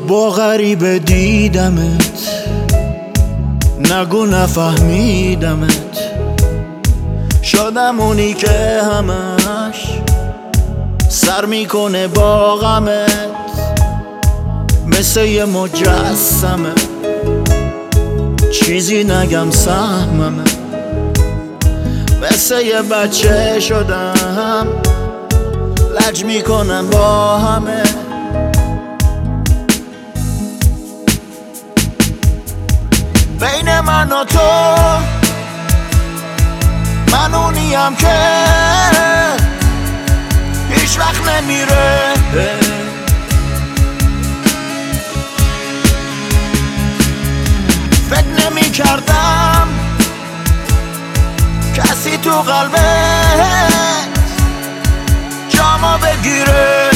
با غریبه دیدمت، نگو نفهمیدمت، شدم اونی که همش سر میکنه با غمت، مثل یه مجسمه چیزی نگم سهممه، مثل یه بچه شدم لج میکنم با همه. بین من و تو من اونیم که هیچ وقت نمیره، فکر نمی کردم کسی تو قلبت جامو بگیره.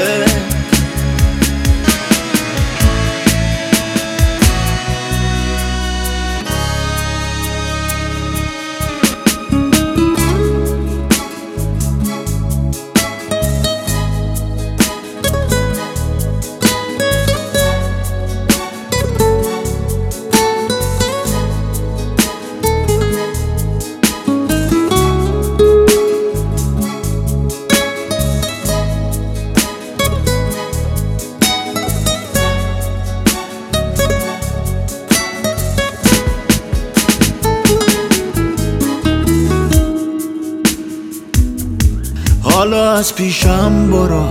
حالا از پیشم برو،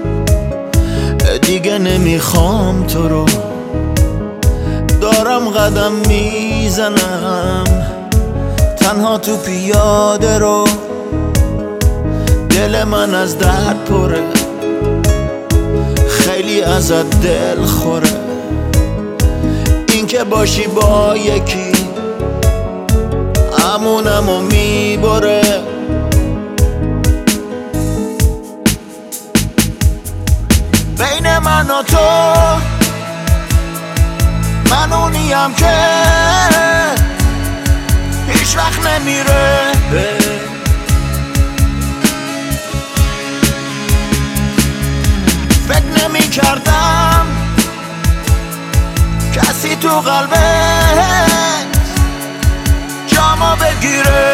دیگه نمیخوام تو رو، دارم قدم میزنم تنها تو پیاده رو. دل من از درد پره، خیلی ازت دل خوره، این که باشی با یکی امونمو میبره. بین من و تو من اونیم که هیچ وقت نمیره، فکر نمی کردم کسی تو قلبت جامو بگیره.